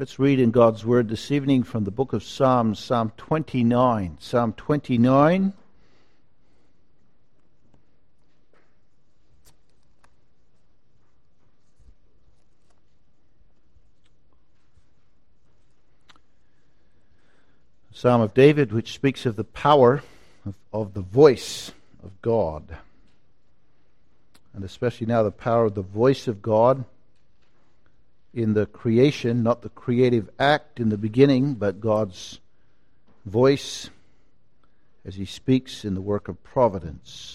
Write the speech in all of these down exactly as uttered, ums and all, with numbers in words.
Let's read in God's Word this evening from the book of Psalms, Psalm twenty-nine. Psalm twenty-nine. Psalm of David, which speaks of the power of, of the voice of God. And especially now the power of the voice of God in the creation, not the creative act in the beginning, but God's voice as He speaks in the work of providence.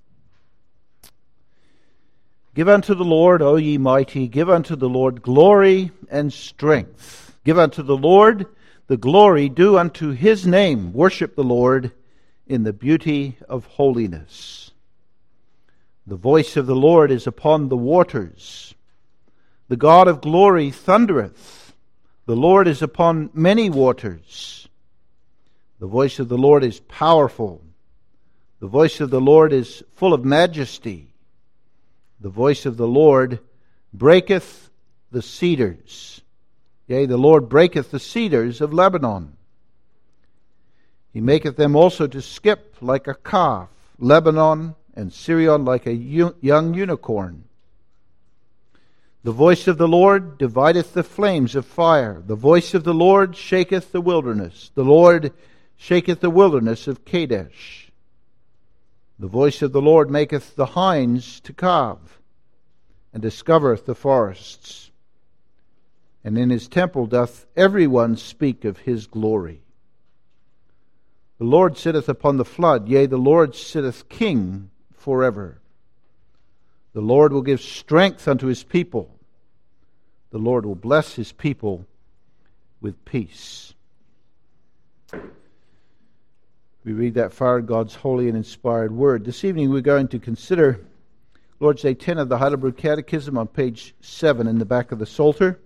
Give unto the Lord, O ye mighty, give unto the Lord glory and strength. Give unto the Lord the glory due unto His name. Worship the Lord in the beauty of holiness. The voice of the Lord is upon the waters. The God of glory thundereth. The Lord is upon many waters. The voice of the Lord is powerful. The voice of the Lord is full of majesty. The voice of the Lord breaketh the cedars. Yea, the Lord breaketh the cedars of Lebanon. He maketh them also to skip like a calf, Lebanon and Sirion like a young unicorn. The voice of the Lord divideth the flames of fire. The voice of the Lord shaketh the wilderness. The Lord shaketh the wilderness of Kadesh. The voice of the Lord maketh the hinds to calve, and discovereth the forests. And in His temple doth every one speak of His glory. The Lord sitteth upon the flood, yea, the Lord sitteth king forever. The Lord will give strength unto His people. The Lord will bless His people with peace. We read that far in God's holy and inspired Word. This evening we're going to consider Lord's Day ten of the Heidelberg Catechism on page seven in the back of the Psalter.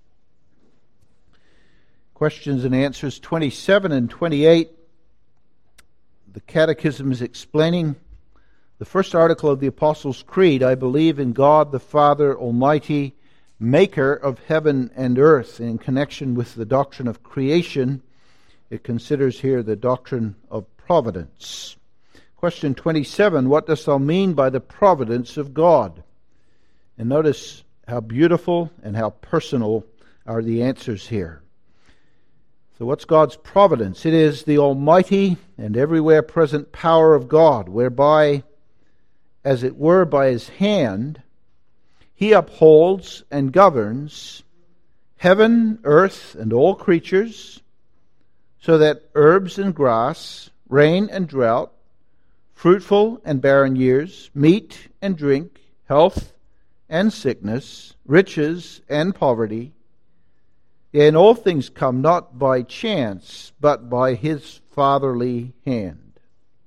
Questions and answers twenty-seven and twenty-eight. The Catechism is explaining the first article of the Apostles' Creed. I believe in God the Father Almighty, Maker of heaven and earth. In connection with the doctrine of creation, it considers here the doctrine of providence. Question twenty-seven, what dost thou mean by the providence of God? And notice how beautiful and how personal are the answers here. So what's God's providence? It is the almighty and everywhere present power of God, whereby, as it were by His hand, He upholds and governs heaven, earth, and all creatures, so that herbs and grass, rain and drought, fruitful and barren years, meat and drink, health and sickness, riches and poverty, yea, and all things come not by chance, but by His fatherly hand.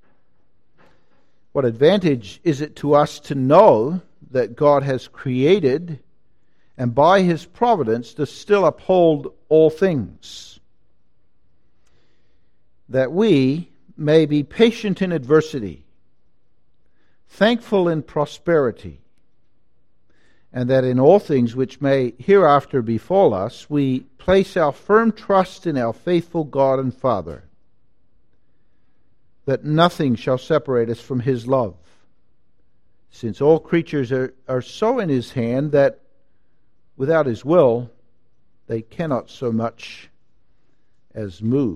What advantage is it to us to know that God has created, and by His providence does still uphold all things, that we may be patient in adversity, thankful in prosperity, and that in all things which may hereafter befall us, we place our firm trust in our faithful God and Father, that nothing shall separate us from His love, since all creatures are, are so in His hand that without His will they cannot so much as move.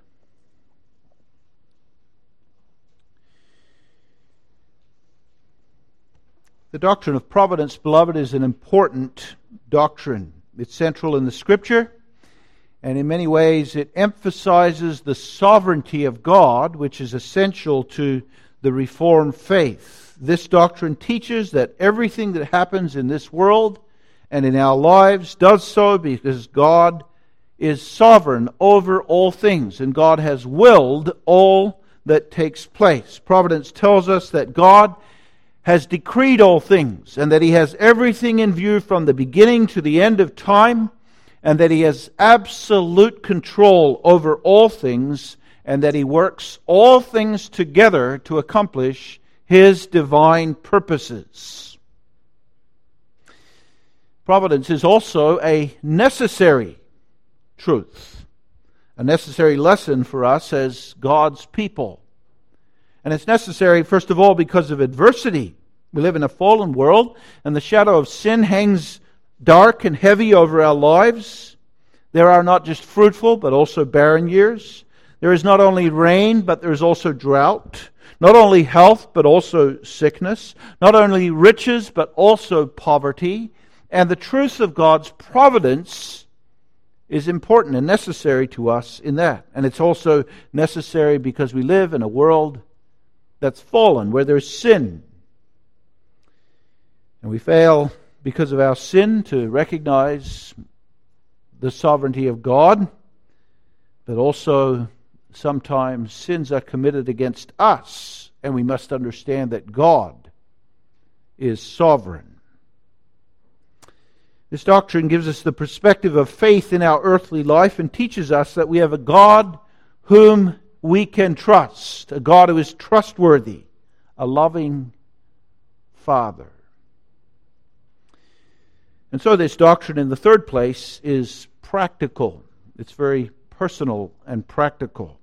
The doctrine of providence, beloved, is an important doctrine. It's central in the Scripture, and in many ways it emphasizes the sovereignty of God, which is essential to the Reformed faith. This doctrine teaches that everything that happens in this world and in our lives does so because God is sovereign over all things, and God has willed all that takes place. Providence tells us that God has decreed all things, and that He has everything in view from the beginning to the end of time, and that He has absolute control over all things, and that He works all things together to accomplish His divine purposes. Providence is also a necessary truth, a necessary lesson for us as God's people. And it's necessary, first of all, because of adversity. We live in a fallen world, and the shadow of sin hangs dark and heavy over our lives. There are not just fruitful, but also barren years. There is not only rain, but there is also drought. Not only health, but also sickness. Not only riches, but also poverty. And the truth of God's providence is important and necessary to us in that. And it's also necessary because we live in a world that's fallen, where there's sin. And we fail because of our sin to recognize the sovereignty of God, but also sometimes sins are committed against us, and we must understand that God is sovereign. This doctrine gives us the perspective of faith in our earthly life and teaches us that we have a God whom we can trust, a God who is trustworthy, a loving Father. And so this doctrine, in the third place, is practical. It's very personal and practical.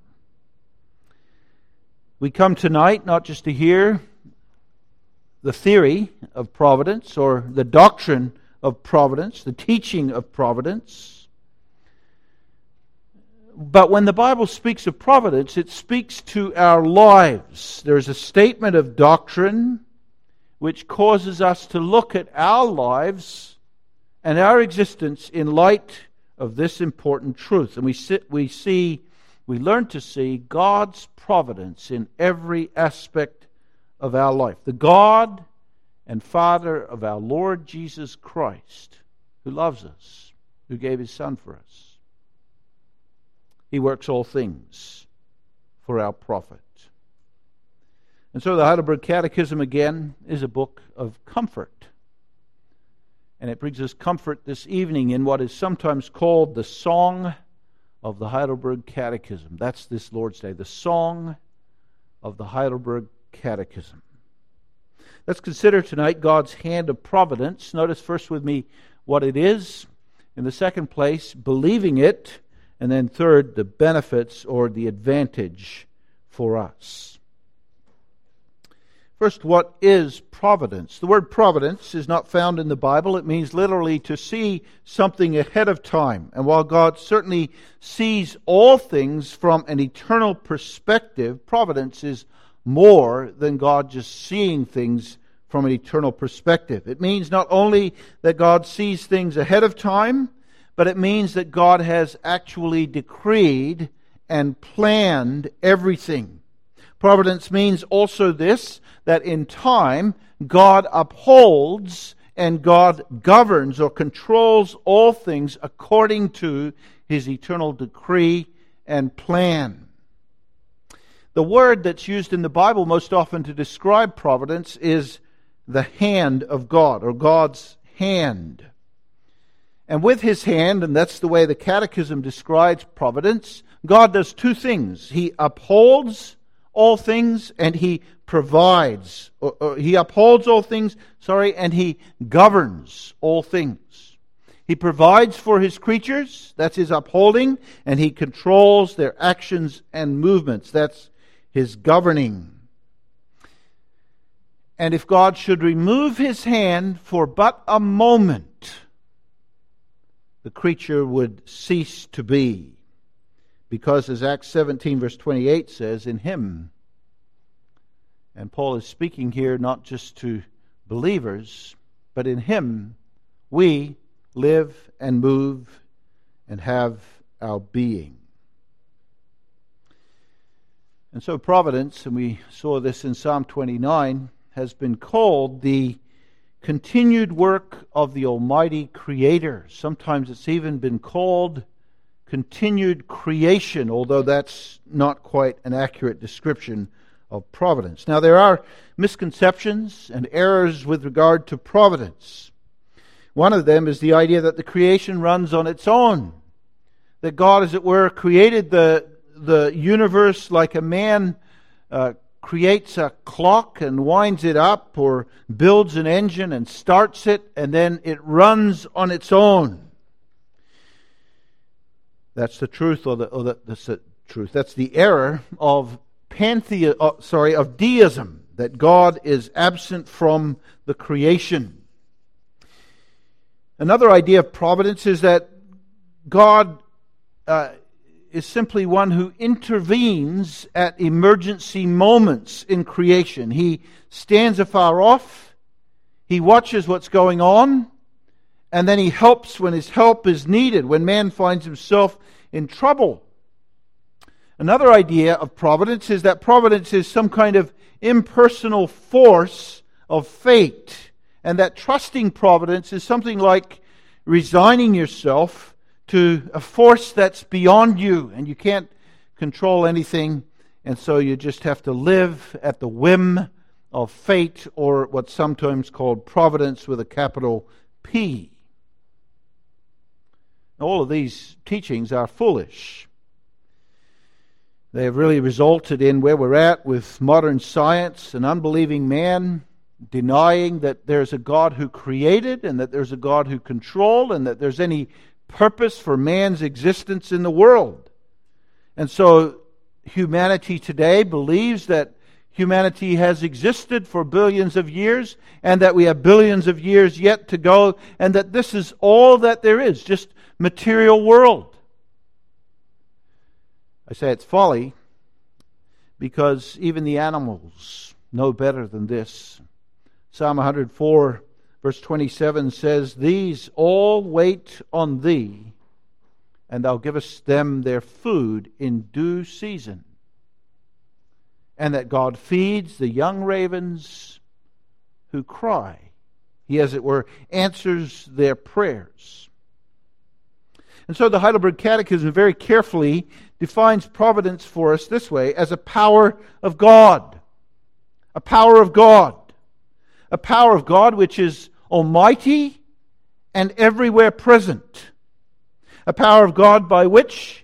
We come tonight not just to hear the theory of providence or the doctrine of providence, the teaching of providence. But when the Bible speaks of providence, it speaks to our lives. There's a statement of doctrine which causes us to look at our lives and our existence in light of this important truth. And we sit, we see, we learn to see God's providence in every aspect of our life. The God and Father of our Lord Jesus Christ, who loves us, who gave His Son for us. He works all things for our profit. And so the Heidelberg Catechism, again, is a book of comfort. And it brings us comfort this evening in what is sometimes called the Song of the Heidelberg Catechism. That's this Lord's Day, the Song of the Heidelberg Catechism. Let's consider tonight God's hand of providence. Notice first with me what it is. In the second place, believing it. And then third, the benefits or the advantage for us. First, what is providence? The word providence is not found in the Bible. It means literally to see something ahead of time. And while God certainly sees all things from an eternal perspective, providence is more than God just seeing things from an eternal perspective. It means not only that God sees things ahead of time, but it means that God has actually decreed and planned everything. Providence means also this, that in time, God upholds and God governs or controls all things according to His eternal decree and plan. The word that's used in the Bible most often to describe providence is the hand of God, or God's hand. And with His hand, and that's the way the Catechism describes providence, God does two things. He upholds all things, and He provides. Or, or he upholds all things, sorry, and He governs all things. He provides for His creatures, that's His upholding, and He controls their actions and movements, that's His governing. And if God should remove His hand for but a moment, the creature would cease to be. Because as Acts seventeen verse twenty-eight says, in Him, and Paul is speaking here not just to believers, but in Him we live and move and have our being. And so providence, and we saw this in Psalm twenty-nine, has been called the continued work of the Almighty Creator. Sometimes it's even been called continued creation, although that's not quite an accurate description of providence. Now, there are misconceptions and errors with regard to providence. One of them is the idea that the creation runs on its own, that God, as it were, created the, the universe like a man uh, creates a clock and winds it up, or builds an engine and starts it, and then it runs on its own. That's the truth, or the, or the that's the truth. That's the error of panthea, uh, sorry, of deism, that God is absent from the creation. Another idea of providence is that God uh, is simply one who intervenes at emergency moments in creation. He stands afar off, he watches what's going on, and then he helps when his help is needed, when man finds himself in trouble. Another idea of providence is that providence is some kind of impersonal force of fate, and that trusting providence is something like resigning yourself to a force that's beyond you, and you can't control anything, and so you just have to live at the whim of fate, or what's sometimes called providence with a capital P. All of these teachings are foolish. They have really resulted in where we're at with modern science, an unbelieving man denying that there's a God who created, and that there's a God who controlled, and that there's any purpose for man's existence in the world. And so humanity today believes that humanity has existed for billions of years, and that we have billions of years yet to go, and that this is all that there is, just material world. I say it's folly because even the animals know better than this. Psalm one hundred four verse twenty-seven says, "These all wait on thee, and thou givest them their food in due season." And that God feeds the young ravens who cry. He, as it were, answers their prayers. And so the Heidelberg Catechism very carefully defines providence for us this way: as a power of God. A power of God. A power of God which is almighty and everywhere present. A power of God by which,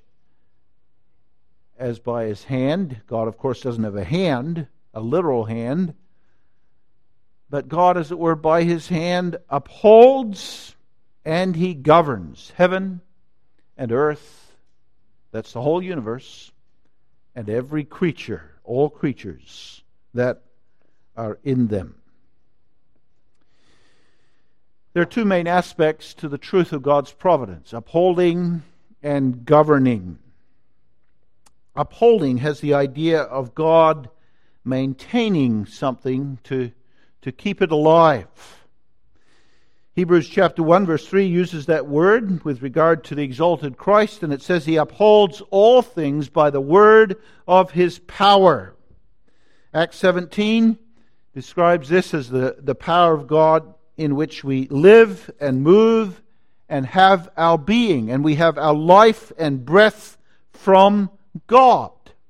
as by his hand, God of course doesn't have a hand, a literal hand, but God, as it were, by his hand upholds and he governs heaven and earth, that's the whole universe, and every creature, all creatures that are in them. There are two main aspects to the truth of God's providence: upholding and governing. Upholding has the idea of God maintaining something to, to keep it alive. Hebrews chapter one verse three uses that word with regard to the exalted Christ, and it says he upholds all things by the word of his power. Acts seventeen describes this as the, the power of God in which we live and move and have our being, and we have our life and breath from God.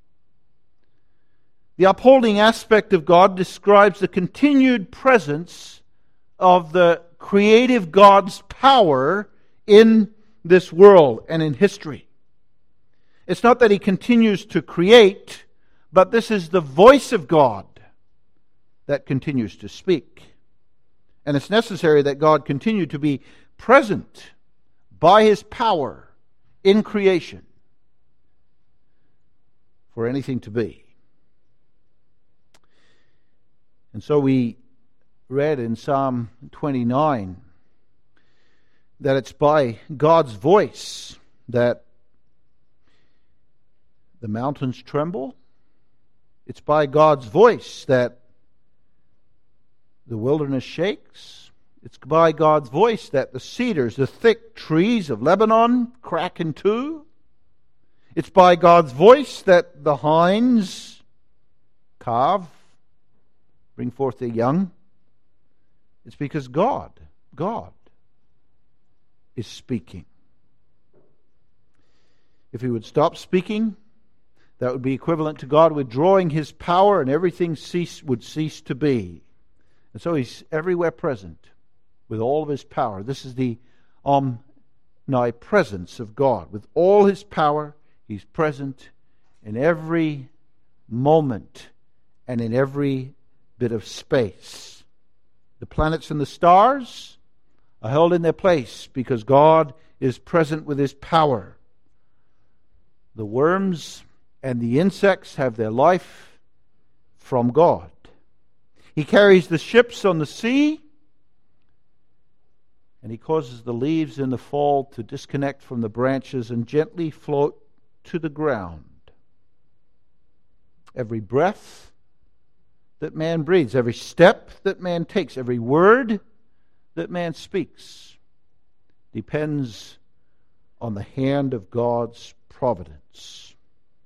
The upholding aspect of God describes the continued presence of the creative God's power in this world and in history. It's not that he continues to create, but this is the voice of God that continues to speak. And it's necessary that God continue to be present by his power in creation for anything to be. And so we read in Psalm twenty-nine that it's by God's voice that the mountains tremble. It's by God's voice that the wilderness shakes. It's by God's voice that the cedars, the thick trees of Lebanon, crack in two. It's by God's voice that the hinds calve, bring forth their young. It's because God, God is speaking. If he would stop speaking, that would be equivalent to God withdrawing his power, and everything cease, would cease to be. And so he's everywhere present with all of his power. This is the omnipresence of God. With all his power, he's present in every moment and in every bit of space. The planets and the stars are held in their place because God is present with his power. The worms and the insects have their life from God. He carries the ships on the sea, and He causes the leaves in the fall to disconnect from the branches and gently float to the ground. Every breath that man breathes, every step that man takes, every word that man speaks depends on the hand of God's providence.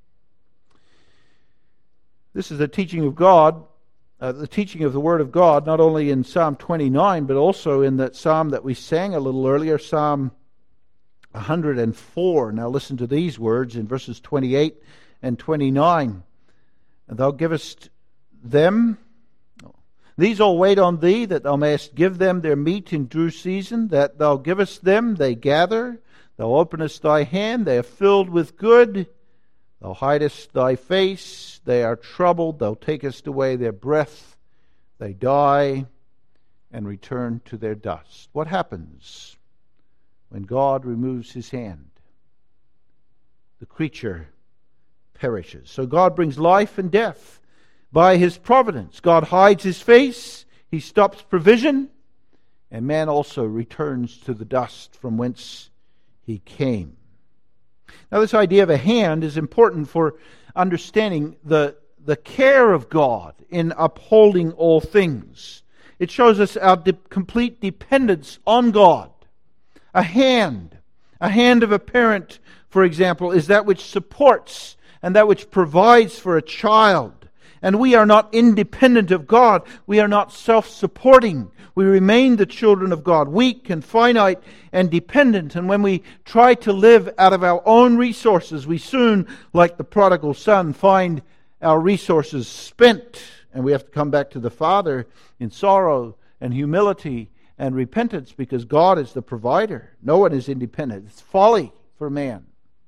This is the teaching of God, uh, the teaching of the Word of God, not only in Psalm twenty-nine, but also in that psalm that we sang a little earlier, Psalm one hundred four. Now listen to these words in verses twenty-eight and twenty-nine. And thou givest them, these all wait on thee, that thou mayest give them their meat in due season, that thou givest them, they gather. Thou openest thy hand, they are filled with good. Thou hidest thy face, they are troubled. Thou takest away their breath, they die and return to their dust. What happens when God removes His hand? The creature perishes. So God brings life and death by His providence. God hides His face, He stops provision, and man also returns to the dust from whence he came. Now, this idea of a hand is important for understanding the, the care of God in upholding all things. It shows us our de- complete dependence on God. A hand, a hand of a parent, for example, is that which supports and that which provides for a child. And we are not independent of God. We are not self-supporting. We remain the children of God, weak and finite and dependent. And when we try to live out of our own resources, we soon, like the prodigal son, find our resources spent. And we have to come back to the Father in sorrow and humility and repentance, because God is the provider. No one is independent. It's folly for man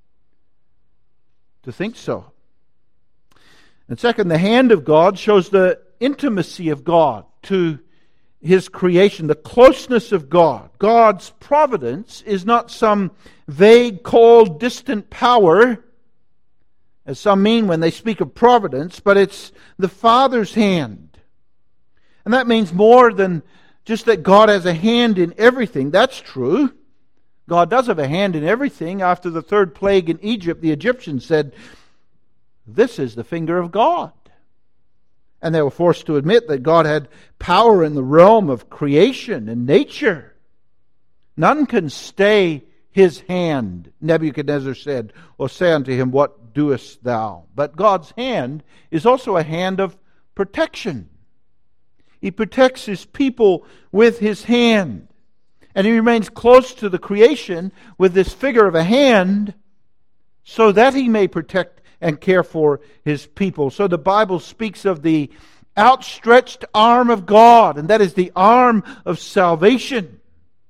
to think so. And second, the hand of God shows the intimacy of God to His creation, the closeness of God. God's providence is not some vague, cold, distant power, as some mean when they speak of providence, but it's the Father's hand. And that means more than just that God has a hand in everything. That's true. God does have a hand in everything. After the third plague in Egypt, the Egyptians said, "This is the finger of God." And they were forced to admit that God had power in the realm of creation and nature. None can stay His hand, Nebuchadnezzar said, or say unto him, "What doest thou?" But God's hand is also a hand of protection. He protects His people with His hand. And He remains close to the creation with this figure of a hand so that He may protect and care for His people. So the Bible speaks of the outstretched arm of God, and that is the arm of salvation.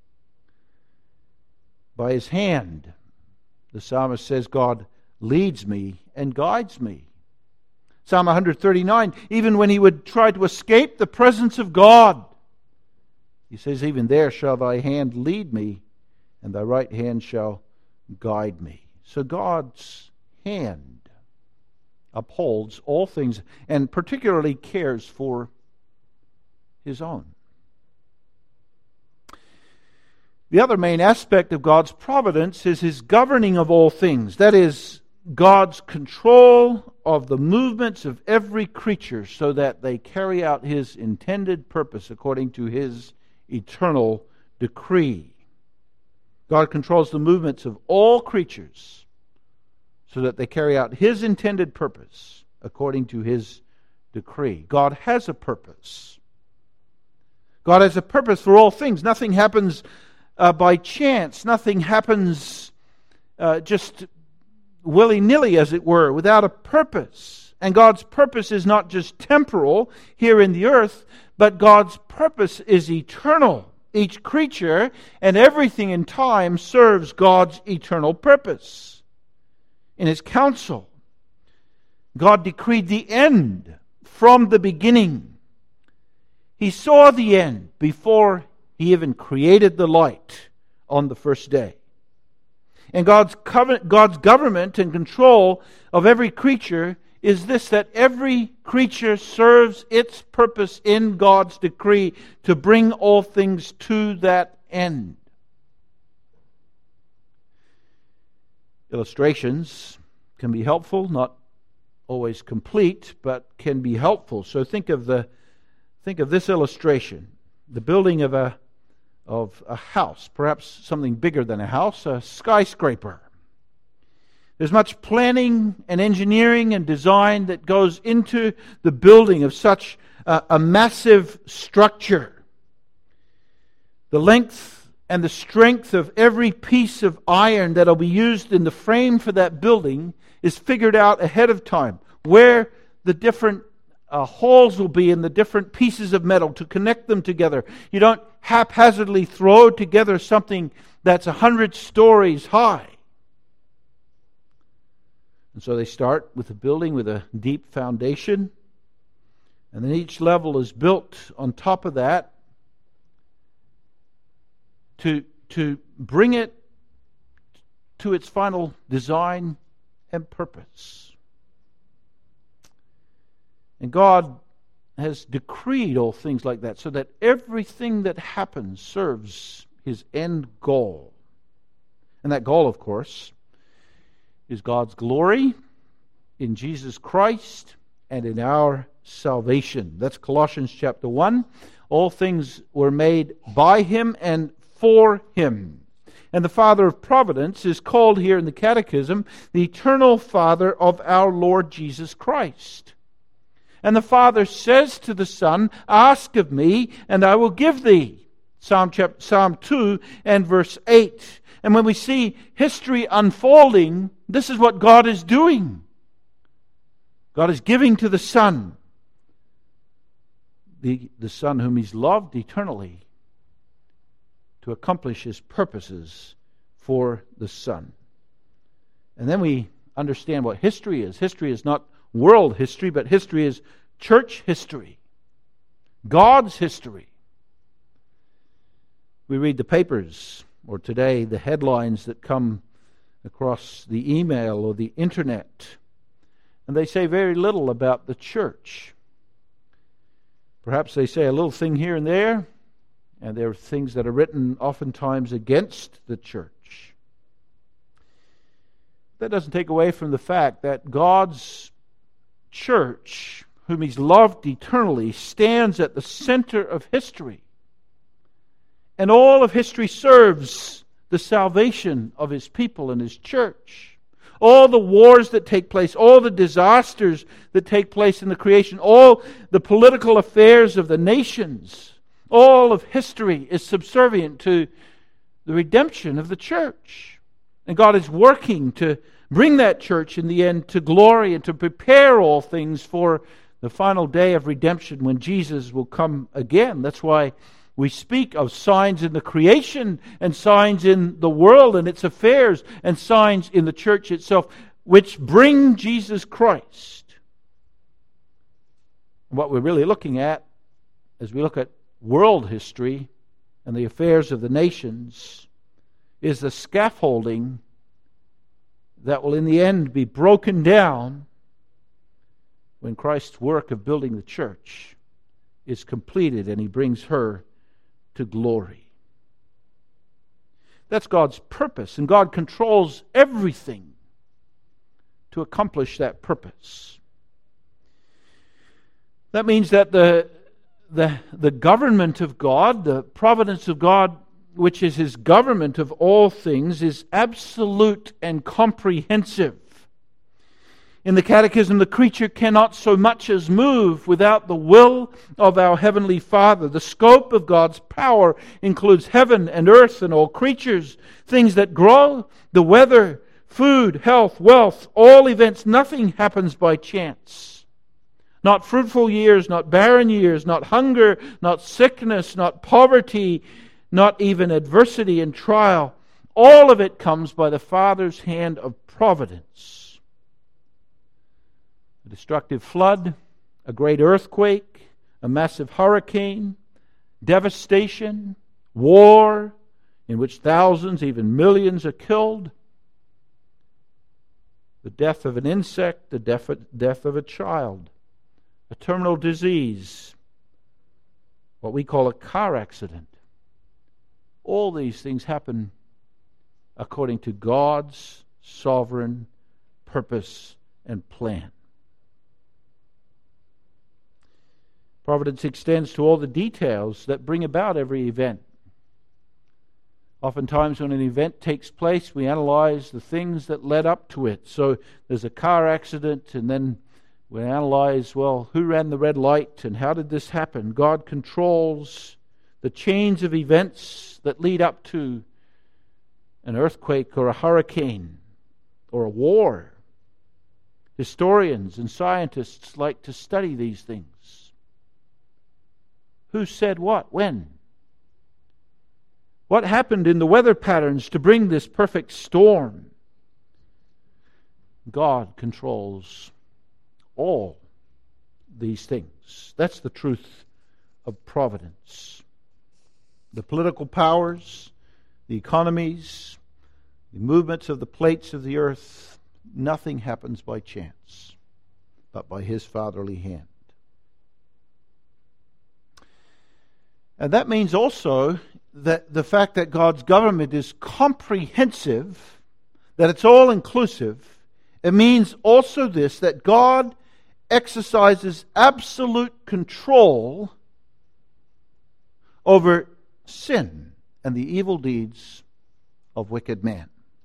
By His hand, the psalmist says, God leads me and guides me. Psalm one thirty-nine, even when he would try to escape the presence of God, he says, "Even there shall thy hand lead me, and thy right hand shall guide me." So God's hand upholds all things, and particularly cares for His own. The other main aspect of God's providence is His governing of all things. That is, God's control of the movements of every creature so that they carry out His intended purpose according to His eternal decree. God controls the movements of all creatures so that they carry out His intended purpose according to His decree. God has a purpose. God has a purpose for all things. Nothing happens uh, by chance. Nothing happens uh, just willy-nilly, as it were, without a purpose. And God's purpose is not just temporal here in the earth, but God's purpose is eternal. Each creature and everything in time serves God's eternal purpose. In His counsel, God decreed the end from the beginning. He saw the end before He even created the light on the first day. And God's covenant, God's government and control of every creature is this, that every creature serves its purpose in God's decree to bring all things to that end. Illustrations can be helpful, not always complete, but can be helpful. So think of the think of this illustration: the building of a of a house, perhaps something bigger than a house, a skyscraper. There's much planning and engineering and design that goes into the building of such a, a massive structure. The length and the strength of every piece of iron that will be used in the frame for that building is figured out ahead of time. Where the different uh, holes will be in the different pieces of metal to connect them together. You don't haphazardly throw together something that's a hundred stories high. And so they start with a building with a deep foundation, and then each level is built on top of that to, to bring it to its final design and purpose. And God has decreed all things like that so that everything that happens serves His end goal. And that goal, of course, is God's glory in Jesus Christ and in our salvation. That's Colossians chapter one. All things were made by Him and for Him. And the Father of providence is called here in the Catechism the eternal Father of our Lord Jesus Christ. And the Father says to the Son, "Ask of me, and I will give thee." Psalm chapter, Psalm two and verse eight. And when we see history unfolding, this is what God is doing. God is giving to the Son, the, the Son whom He's loved eternally, to accomplish His purposes for the Son. And then we understand what history is. History is not world history, but history is church history. God's history. We read the papers, or today the headlines that come across the email or the internet, and they say very little about the church. Perhaps they say a little thing here and there, and there are things that are written oftentimes against the church. That doesn't take away from the fact that God's church, whom He's loved eternally, stands at the center of history. And all of history serves the salvation of His people and His church. All the wars that take place, all the disasters that take place in the creation, all the political affairs of the nations, all of history is subservient to the redemption of the church. And God is working to bring that church in the end to glory and to prepare all things for the final day of redemption when Jesus will come again. That's why we speak of signs in the creation and signs in the world and its affairs and signs in the church itself, which bring Jesus Christ. What we're really looking at as we look at world history and the affairs of the nations is the scaffolding that will in the end be broken down when Christ's work of building the church is completed and He brings her to glory. That's God's purpose, and God controls everything to accomplish that purpose. That means that the, the, the government of God, the providence of God, which is His government of all things, is absolute and comprehensive. In the Catechism, the creature cannot so much as move without the will of our Heavenly Father. The scope of God's power includes heaven and earth and all creatures, things that grow, the weather, food, health, wealth, all events. Nothing happens by chance. Not fruitful years, not barren years, not hunger, not sickness, not poverty, not even adversity and trial. All of it comes by the Father's hand of providence. A destructive flood, a great earthquake, a massive hurricane, devastation, war, in which thousands, even millions are killed. the death of an insect, the death, death of a child, a terminal disease, what we call a car accident. All these things happen according to God's sovereign purpose and plan. Providence extends to all the details that bring about every event. Oftentimes when an event takes place, we analyze the things that led up to it. So there's a car accident, and then we analyze, well, who ran the red light and how did this happen? God controls the chains of events that lead up to an earthquake or a hurricane or a war. Historians and scientists like to study these things. Who said what, when? What happened in the weather patterns to bring this perfect storm? God controls all these things. That's the truth of providence. The political powers, the economies, the movements of the plates of the earth, nothing happens by chance, but by His fatherly hand. And that means also that the fact that God's government is comprehensive, that it's all inclusive, it means also this, that God exercises absolute control over sin and the evil deeds of wicked man.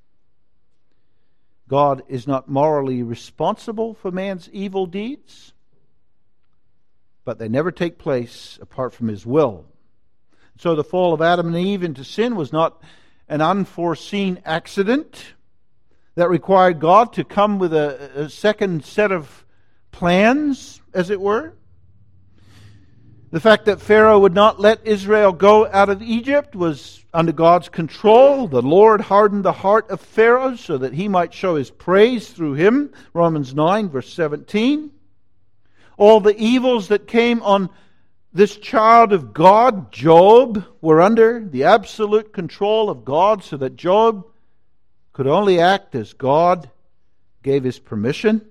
God is not morally responsible for man's evil deeds, but they never take place apart from His will. So the fall of Adam and Eve into sin was not an unforeseen accident that required God to come with a, a second set of plans, as it were. The fact that Pharaoh would not let Israel go out of Egypt was under God's control. The Lord hardened the heart of Pharaoh so that he might show His praise through him. Romans nine, verse seventeen. All the evils that came on this child of God, Job, were under the absolute control of God, so that Job could only act as God gave His permission.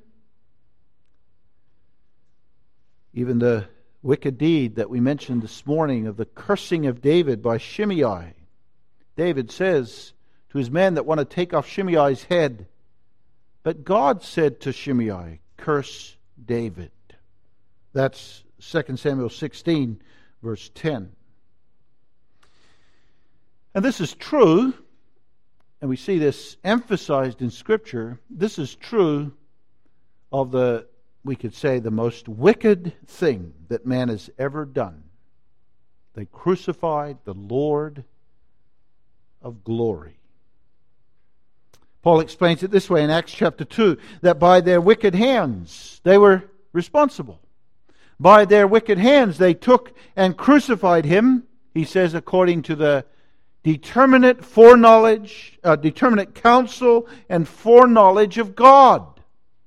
Even the wicked deed that we mentioned this morning of the cursing of David by Shimei. David says to his men that want to take off Shimei's head, but God said to Shimei, curse David. That's Second Samuel sixteen, verse ten. And this is true, and we see this emphasized in Scripture. This is true of the, we could say, the most wicked thing that man has ever done. They crucified the Lord of glory. Paul explains it this way in Acts chapter two, that by their wicked hands they were responsible. By their wicked hands they took and crucified Him, he says, according to the determinate foreknowledge, uh, determinate counsel and foreknowledge of God.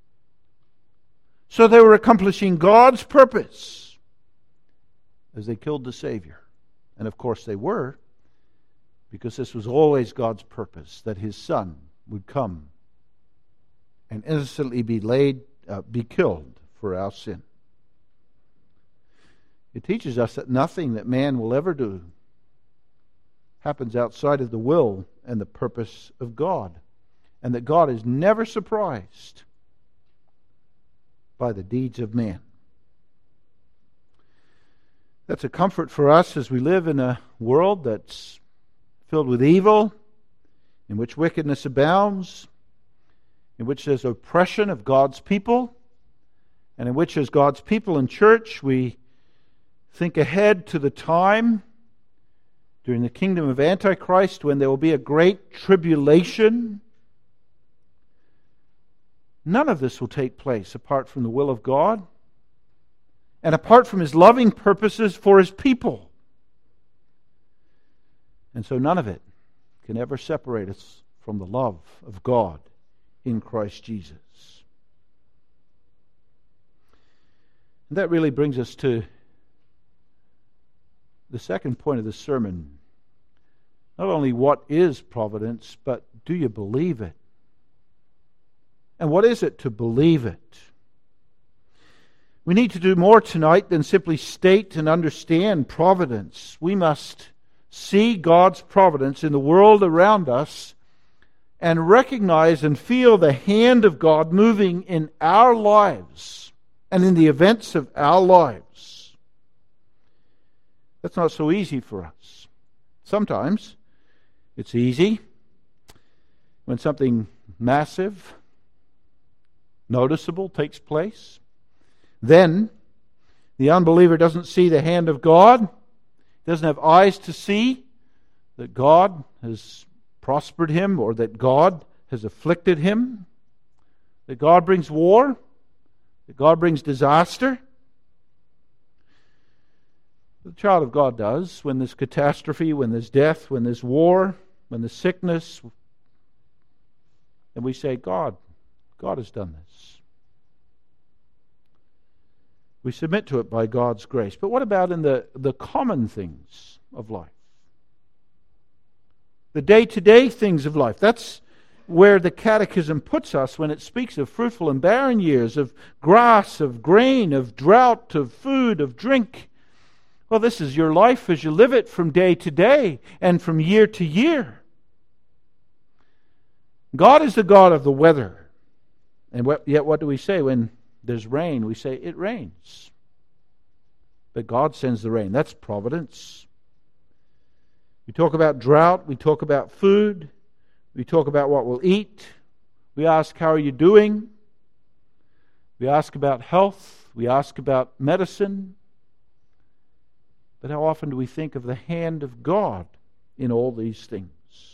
So they were accomplishing God's purpose as they killed the Savior. And of course they were, because this was always God's purpose, that His Son would come and innocently be laid, uh, be killed for our sin. It teaches us that nothing that man will ever do happens outside of the will and the purpose of God, and that God is never surprised by the deeds of man. That's a comfort for us as we live in a world that's filled with evil, in which wickedness abounds, in which there's oppression of God's people, and in which, as God's people in church, we think ahead to the time during the kingdom of Antichrist when there will be a great tribulation. None of this will take place apart from the will of God and apart from His loving purposes for His people. And so none of it can ever separate us from the love of God in Christ Jesus. And that really brings us to the second point of the sermon. Not only what is providence, but do you believe it? And what is it to believe it? We need to do more tonight than simply state and understand providence. We must see God's providence in the world around us and recognize and feel the hand of God moving in our lives and in the events of our lives. That's not so easy for us. Sometimes it's easy when something massive, noticeable takes place. Then the unbeliever doesn't see the hand of God, doesn't have eyes to see that God has prospered him or that God has afflicted him, that God brings war, that God brings disaster. The child of God does when there's catastrophe, when there's death, when there's war, when there's sickness. And we say, God, God has done this. We submit to it by God's grace. But what about in the, the common things of life? The day-to-day things of life. That's where the Catechism puts us when it speaks of fruitful and barren years, of grass, of grain, of drought, of food, of drink. Well, this is your life as you live it from day to day and from year to year. God is the God of the weather. And yet what do we say when there's rain? We say it rains. But God sends the rain. That's providence. We talk about drought. We talk about food. We talk about what we'll eat. We ask, how are you doing? We ask about health. We ask about medicine. But how often do we think of the hand of God in all these things?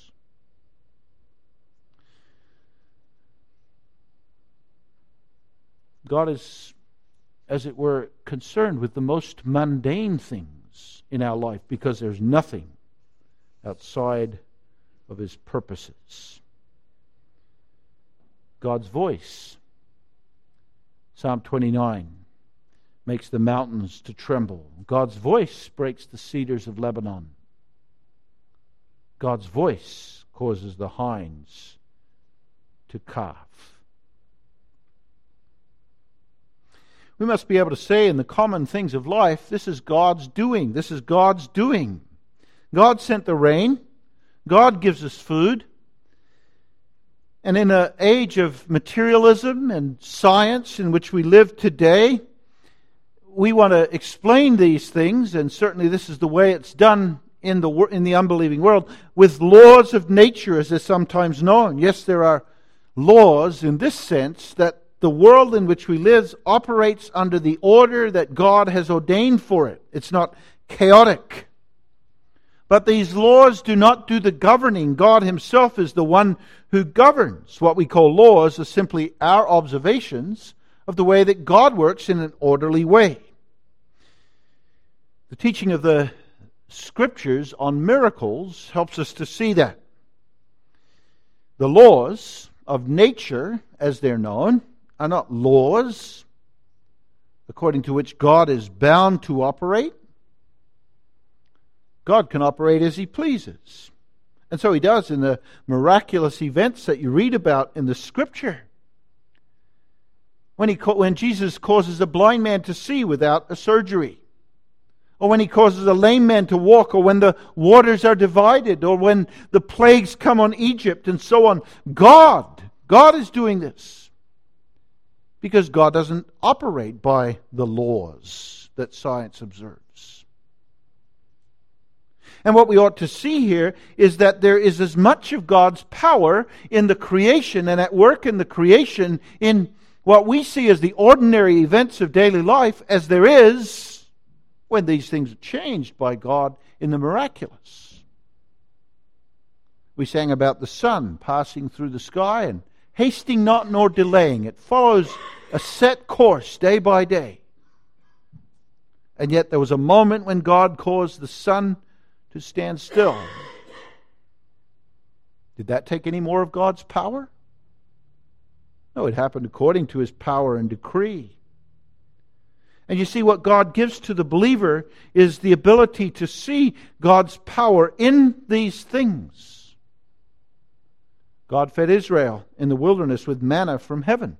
God is, as it were, concerned with the most mundane things in our life because there's nothing outside of His purposes. God's voice, Psalm twenty-nine, makes the mountains to tremble. God's voice breaks the cedars of Lebanon. God's voice causes the hinds to calve. We must be able to say in the common things of life, this is God's doing. This is God's doing. God sent the rain. God gives us food. And in an age of materialism and science in which we live today, we want to explain these things, and certainly this is the way it's done in the in the unbelieving world, with laws of nature, as they're sometimes known. Yes, there are laws in this sense that the world in which we live operates under the order that God has ordained for it. It's not chaotic. But these laws do not do the governing. God Himself is the one who governs. What we call laws are simply our observations of the way that God works in an orderly way. The teaching of the Scriptures on miracles helps us to see that. The laws of nature, as they're known, are not laws according to which God is bound to operate. God can operate as He pleases. And so He does in the miraculous events that you read about in the Scripture. When, he, when Jesus causes a blind man to see without a surgery, or when He causes a lame man to walk, or when the waters are divided, or when the plagues come on Egypt, and so on. God, God is doing this. Because God doesn't operate by the laws that science observes. And what we ought to see here is that there is as much of God's power in the creation and at work in the creation in what we see as the ordinary events of daily life as there is when these things are changed by God in the miraculous. We sang about the sun passing through the sky and hasting not nor delaying. It follows a set course day by day. And yet there was a moment when God caused the sun to stand still. Did that take any more of God's power? No, it happened according to His power and decree. And you see, what God gives to the believer is the ability to see God's power in these things. God fed Israel in the wilderness with manna from heaven.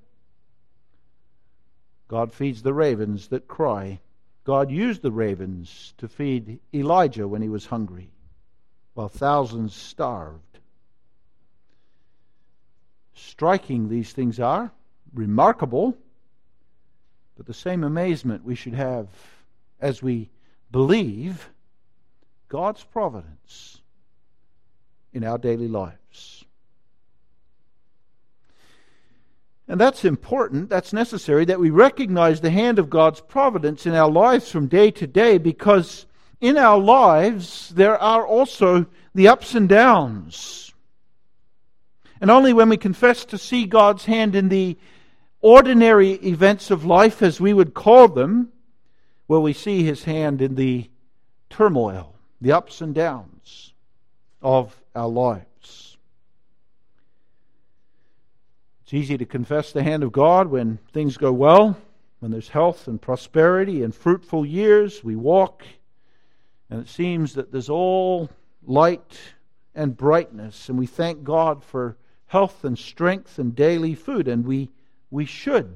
God feeds the ravens that cry. God used the ravens to feed Elijah when he was hungry, while thousands starved. Striking these things are, remarkable, but the same amazement we should have as we believe God's providence in our daily lives. And that's important, that's necessary, that we recognize the hand of God's providence in our lives from day to day, because in our lives there are also the ups and downs. And only when we confess to see God's hand in the ordinary events of life, as we would call them, will we see His hand in the turmoil, the ups and downs of our lives. It's easy to confess the hand of God when things go well, when there's health and prosperity and fruitful years. We walk, and it seems that there's all light and brightness, and we thank God for health and strength and daily food, and we we should.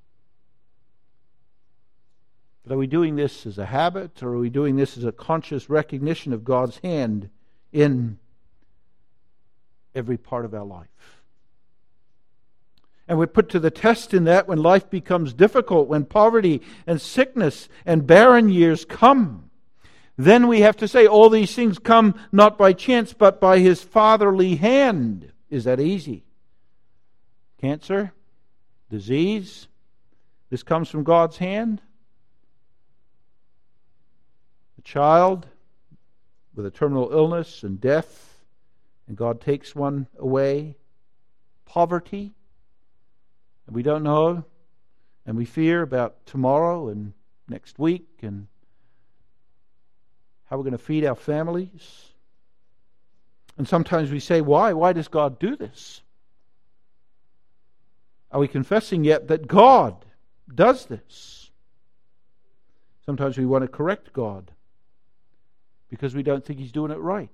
But are we doing this as a habit, or are we doing this as a conscious recognition of God's hand in every part of our life? And we're put to the test in that when life becomes difficult, when poverty and sickness and barren years come. Then we have to say all these things come not by chance, but by His fatherly hand. Is that easy? Cancer? Disease? This comes from God's hand? A child with a terminal illness and death, and God takes one away? Poverty? And we don't know, and we fear about tomorrow and next week and how we're going to feed our families. And sometimes we say, why? Why does God do this? Are we confessing yet that God does this? Sometimes we want to correct God because we don't think He's doing it right.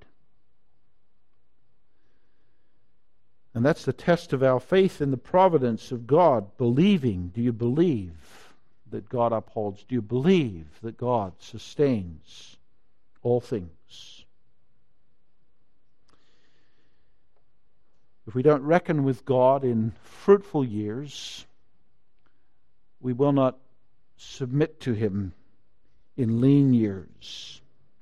And that's the test of our faith in the providence of God. Believing. Do you believe that God upholds? Do you believe that God sustains all things? If we don't reckon with God in fruitful years, we will not submit to Him in lean years.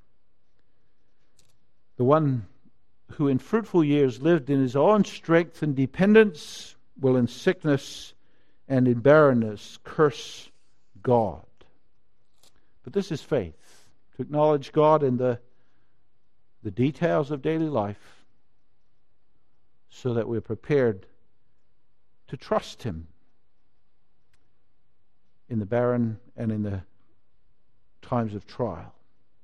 The one who in fruitful years lived in his own strength and dependence will in sickness and in barrenness curse God. But this is faith, to acknowledge God in the, the details of daily life so that we're prepared to trust Him in the barren and in the times of trial.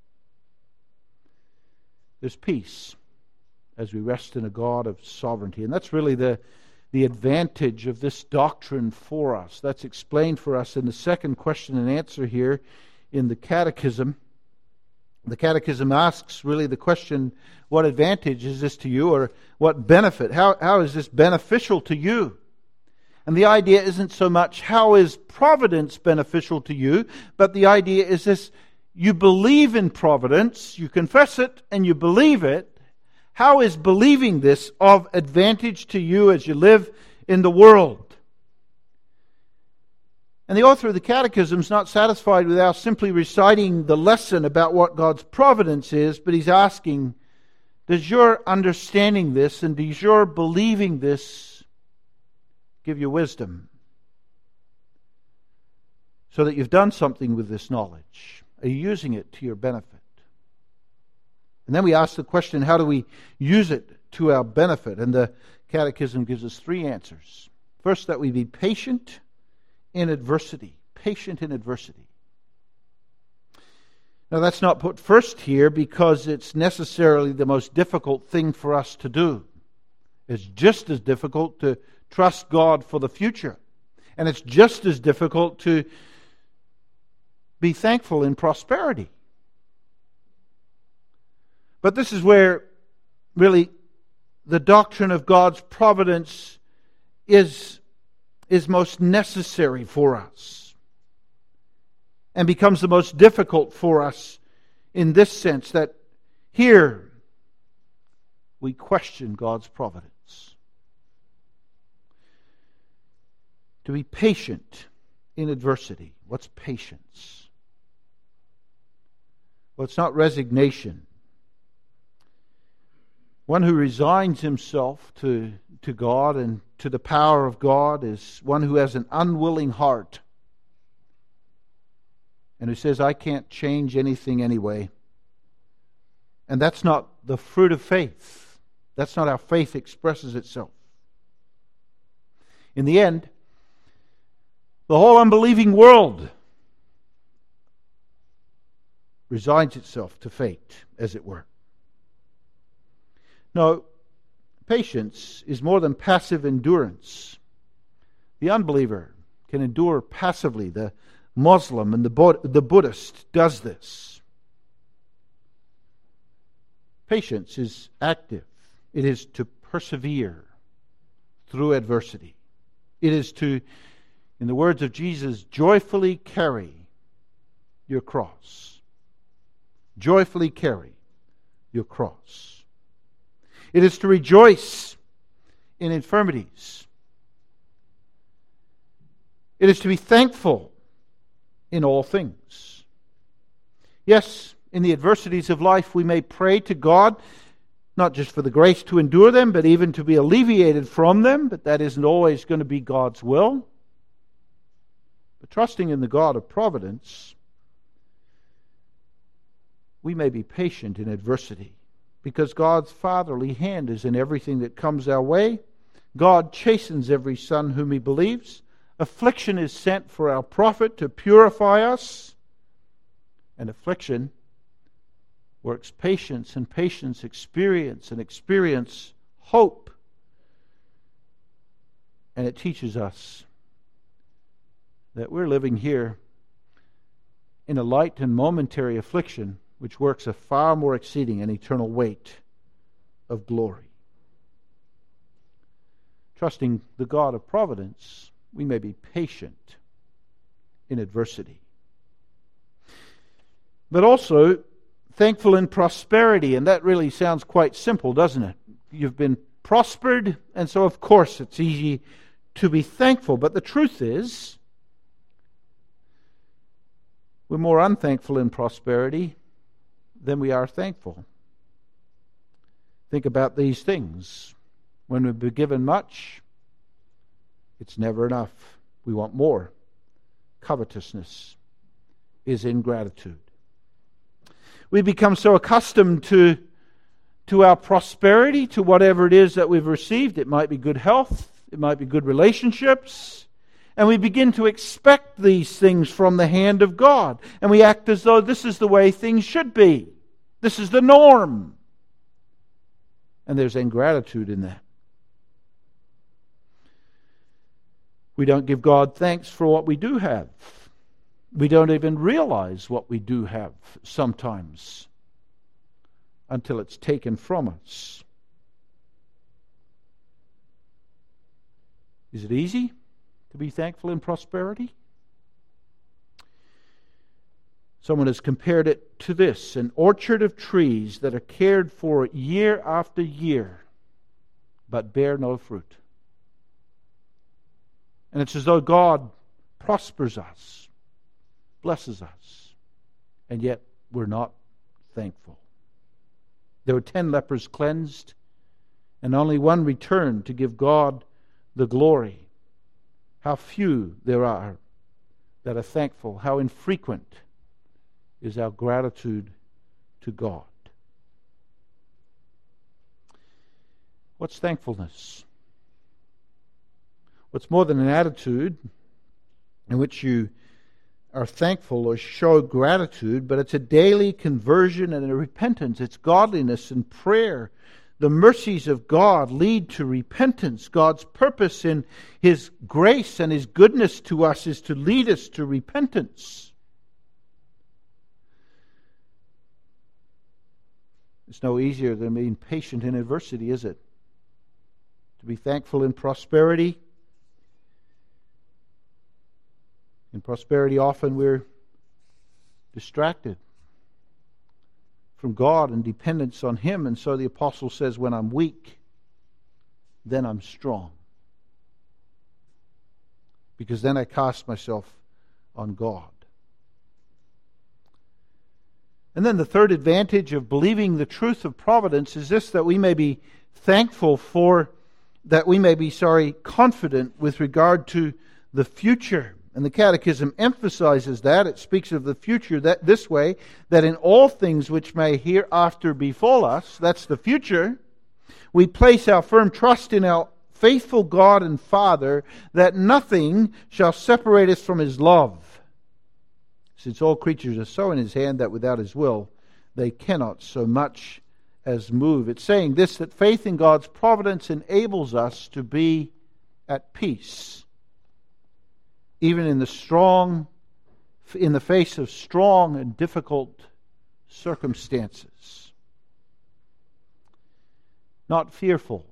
There's peace as we rest in a God of sovereignty. And that's really the, the advantage of this doctrine for us. That's explained for us in the second question and answer here in the Catechism. The Catechism asks really the question, what advantage is this to you, or what benefit? How, how is this beneficial to you? And the idea isn't so much how is providence beneficial to you, but the idea is this: you believe in providence, you confess it, and you believe it. How is believing this of advantage to you as you live in the world? And the author of the Catechism is not satisfied with our simply reciting the lesson about what God's providence is, but he's asking, does your understanding this and does your believing this give you wisdom? So that you've done something with this knowledge. Are you using it to your benefit? And then we ask the question, how do we use it to our benefit? And the Catechism gives us three answers. First, that we be patient in adversity. Patient in adversity. Now, that's not put first here because it's necessarily the most difficult thing for us to do. It's just as difficult to trust God for the future. And it's just as difficult to be thankful in prosperity. But this is where really the doctrine of God's providence is, is most necessary for us and becomes the most difficult for us in this sense, that here we question God's providence. To be patient in adversity. What's patience? Well, it's not resignation. One who resigns himself to, to God and to the power of God is one who has an unwilling heart and who says, I can't change anything anyway. And that's not the fruit of faith. That's not how faith expresses itself. In the end, the whole unbelieving world resigns itself to fate, as it were. No, patience is more than passive endurance. The unbeliever can endure passively. The Muslim and the the Buddhist does this. Patience is active. It is to persevere through adversity. It is to, in the words of Jesus, joyfully carry your cross. Joyfully carry your cross. It is to rejoice in infirmities. It is to be thankful in all things. Yes, in the adversities of life we may pray to God, not just for the grace to endure them, but even to be alleviated from them, but that isn't always going to be God's will. But trusting in the God of providence, we may be patient in adversity, because God's fatherly hand is in everything that comes our way. God chastens every son whom He believes. Affliction is sent for our profit to purify us. And affliction works patience, and patience experience, and experience hope. And it teaches us that we're living here in a light and momentary affliction, which works a far more exceeding and eternal weight of glory. Trusting the God of providence, we may be patient in adversity. But also thankful in prosperity, and that really sounds quite simple, doesn't it? You've been prospered, and so of course it's easy to be thankful. But the truth is, we're more unthankful in prosperity than we are thankful. Think about these things. When we've been given much, it's never enough. We want more. Covetousness is ingratitude. We become so accustomed to, to our prosperity, to whatever it is that we've received. It might be good health. It might be good relationships. And we begin to expect these things from the hand of God. And we act as though this is the way things should be. This is the norm. And there's ingratitude in that. We don't give God thanks for what we do have. We don't even realize what we do have sometimes until it's taken from us. Is it easy to be thankful in prosperity? Someone has compared it to this: an orchard of trees that are cared for year after year, but bear no fruit. And it's as though God prospers us, blesses us, and yet we're not thankful. There were ten lepers cleansed, and only one returned to give God the glory. How few there are that are thankful. How infrequent is our gratitude to God. What's thankfulness? What's more than an attitude in which you are thankful or show gratitude, but it's a daily conversion and a repentance. It's godliness and prayer. The mercies of God lead to repentance. God's purpose in His grace and His goodness to us is to lead us to repentance. It's no easier than being patient in adversity, is it? to be thankful in prosperity. In prosperity, often we're distracted from God and dependence on Him. And so the apostle says, when I'm weak, then I'm strong. Because then I cast myself on God. And then the third advantage of believing the truth of providence is this, that we may be thankful for, that we may be, sorry, confident with regard to the future. And the Catechism emphasizes that. It speaks of the future that this way, that in all things which may hereafter befall us, that's the future, we place our firm trust in our faithful God and Father, that nothing shall separate us from His love. Since all creatures are so in His hand that without His will they cannot so much as move. It's saying this, that faith in God's providence enables us to be at peace, even in the strong, in the face of strong and difficult circumstances. Not fearful.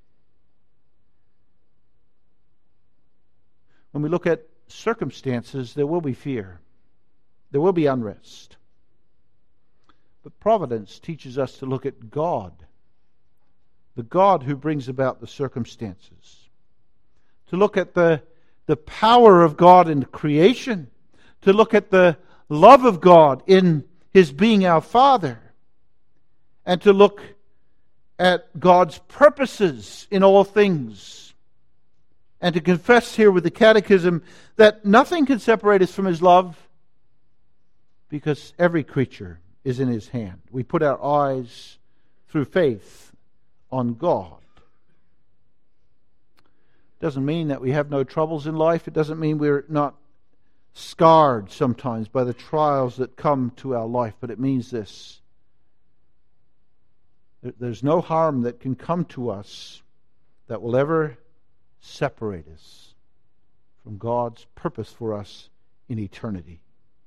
When we look at circumstances, there will be fear. There will be unrest. But providence teaches us to look at God, the God who brings about the circumstances. To look at the, the power of God in creation. To look at the love of God in His being our Father. And to look at God's purposes in all things. And to confess here with the Catechism that nothing can separate us from His love, because every creature is in His hand. We put our eyes through faith on God. Doesn't mean that we have no troubles in life. It doesn't mean we're not scarred sometimes by the trials that come to our life. But it means this: there's no harm that can come to us that will ever separate us from God's purpose for us in eternity.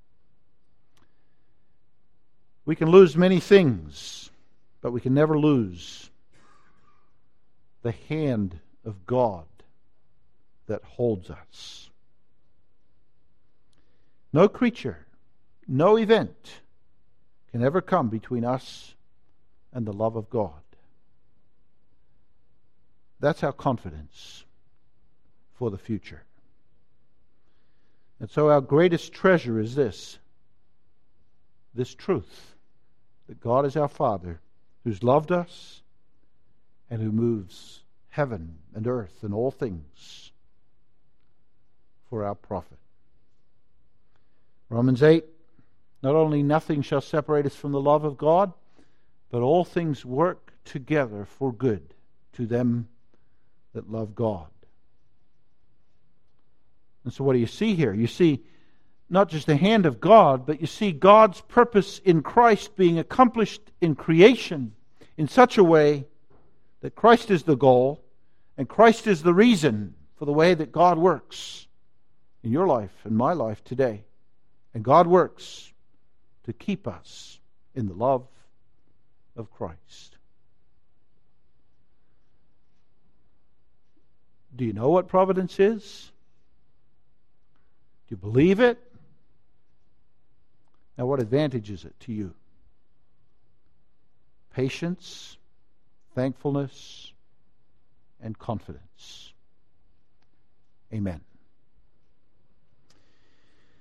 We can lose many things, but we can never lose the hand of God that holds us. No creature, no event can ever come between us and the love of God. That's our confidence for the future. And so our greatest treasure is this, this truth, that God is our Father, who's loved us and who moves heaven and earth and all things for our profit. Romans eight, not only nothing shall separate us from the love of God, but all things work together for good to them that love God. And so what do you see here? You see not just the hand of God, but you see God's purpose in Christ being accomplished in creation in such a way that Christ is the goal and Christ is the reason for the way that God works in your life and my life today. And God works to keep us in the love of Christ. Do you know what providence is? Do you believe it? Now, what advantage is it to you? Patience, thankfulness, and confidence. Amen.